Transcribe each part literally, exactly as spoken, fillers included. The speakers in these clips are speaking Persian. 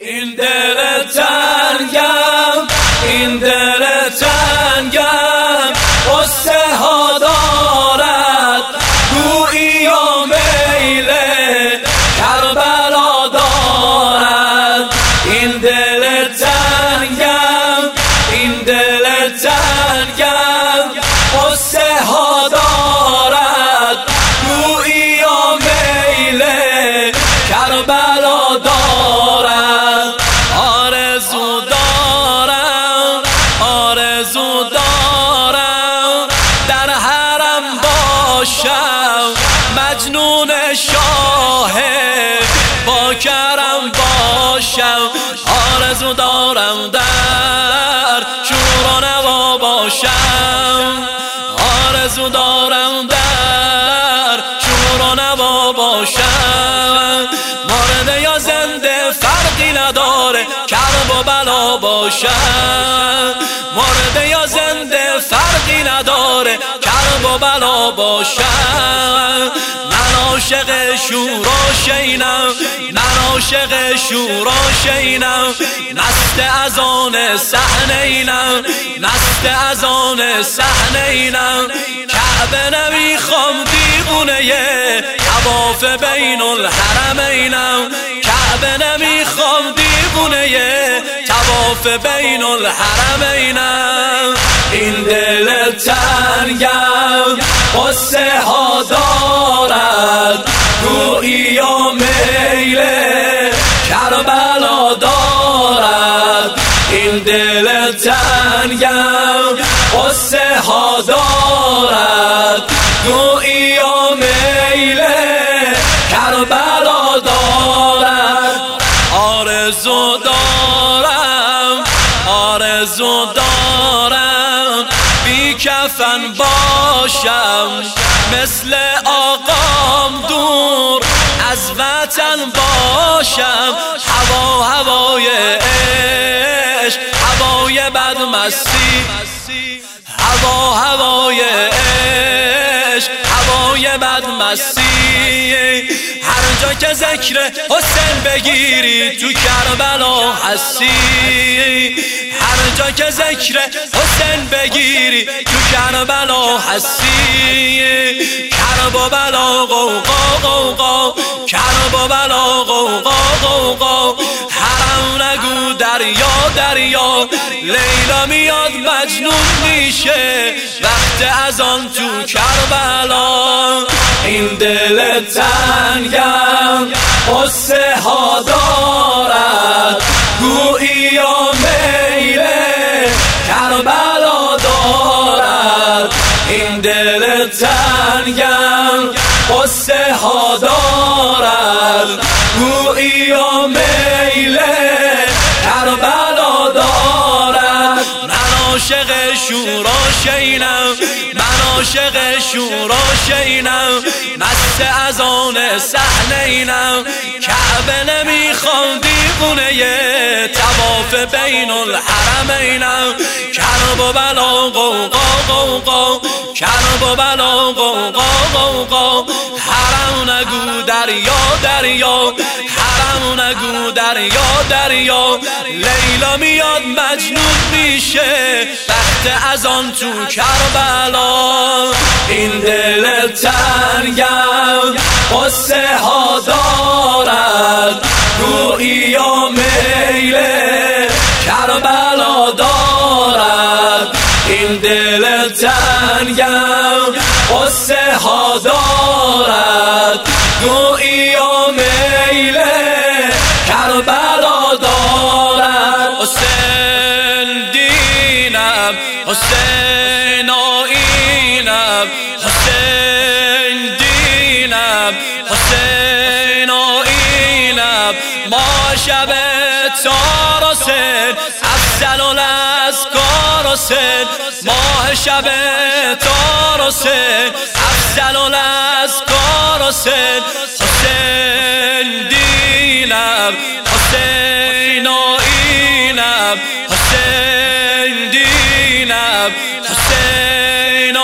این دل تنگم، این دل تنگم قصه ها دارد، گویی و میل کربلا دارد. این دل تنگم، این دل تنگم قصه ها دارد، گویی و میل کربلا دارد. آرزو دارم، آرزو دارم در حرم باشم، مجنون شاه با کرم باشم. آرزو دارم در شور و نوا باشم، آرزو دارم در شور و نوا باشم. مرده یا زنده فرقی نداره، کرب و بلا باشم. مرده یا زنده فرقی نداره، کرب و بلا باشم. من عاشق شور و شینم، من عاشق شور و شینم، نست از آن صحنه اینم، نست از آن صحنه اینم. کعبه نمیخوام دیوونه طواف بین الحرمینم، کعبه نمیخوام دیوونه طواف بین الحرمینم. این دل تنگم قصه ها دارد، گویی و میل کربلا دارد. این دل تنگم قصه ها دارد، گویی و میل کربلا دارد. آرزو دارم، آرزو دارم بی کفن باشم، مثل آقام دور از وطن باشم. هوا هوای عشق، هوای بدمستی، هوا هوای عشق، هوای بدمستی. هر جا که ذکر حسین بگیری تو کربلا هستی، هر جا که ذکر حسین بگیری تو کربلا هستی. کرب و بلا غوغا غوغا، کرب و بلا غوغا غوغا. حرم نگو دریا دریا، لیلا میاد مجنون میشه وقت از آن تو کربلا. این دل تنگم قصه ها دارد، گویی و میل کربلا دارد. این دل تنگم قصه ها دارد، گویی و میل کربلا دارد. من عاشق شور و شینم، من عاشق شور و شینم، مست از آن صحنه اینم. کعبه نمیخوام دیوونه طواف بین الحرمینم. کرب و بلا غوغا غوغا، کرب و بلا غوغا غوغا. حرم نگو دریا دریا، حرم نگو دریا دریا. لیلا میاد مجنون میشه وقت از آن تو کربلا. این دل تنگم قصه ها دارد، گویی و میل کربلا دارد. این دل تنگم قصه ها دارد، گویی و میل کربلا دارد. حسین دینم، حسین آیینم، حسین دینم، حسین آیینم. ما شب تار حسین، افضل الازکار حسین. ماه شب تار حسین، افضل الازکار حسین. حسین دینم، حسین آیینم، حسین دینم، حسین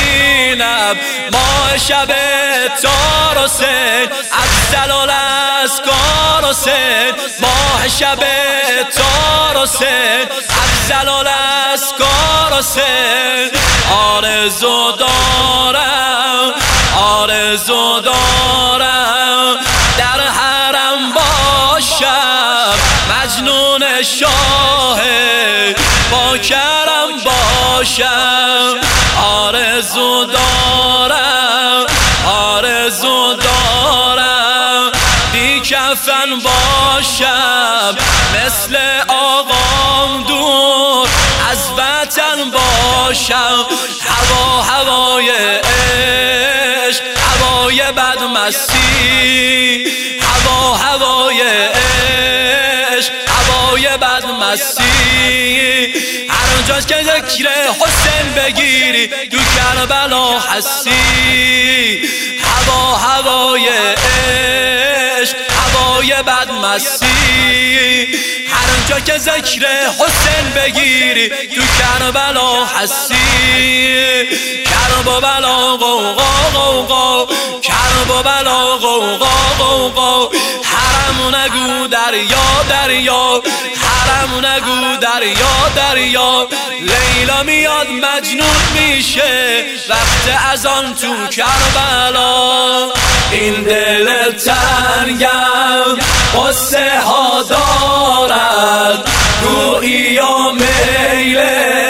آیینم. ماه شب تار حسین، افضل الازکار اسکار حسین، ماه شب تار حسین، افضل اسکار حسین. آرزو دارم آرزو دارم در حرم باشم، مجنون شاه با کرم باشم. آرزو دارم آرزو دارم بی کفن باشم، مثل آقام دور از وطن باشم. هوا هوای عشق، هوای بدمستی، هوا هوای عشق، هوای بدمستی. هر جاست که ذکر حسین بگیری تو کربلا هستی. هوا هوای عشق، هوای بدمستی. هر جا که ذکر حسین بگیری تو کربلا هستی. کرب و بلا غوغا غوغا، کرب و بلا غوغا غوغا. حرم نگو دریا دریا، حرم نگو دریا دریا. لیلا میاد مجنون میشه وقت اذان تو کربلا. این دل تنگم قصه ها دارد، گویی و میل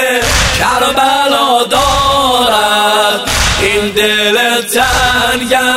کربلا دارد. این دل تنگم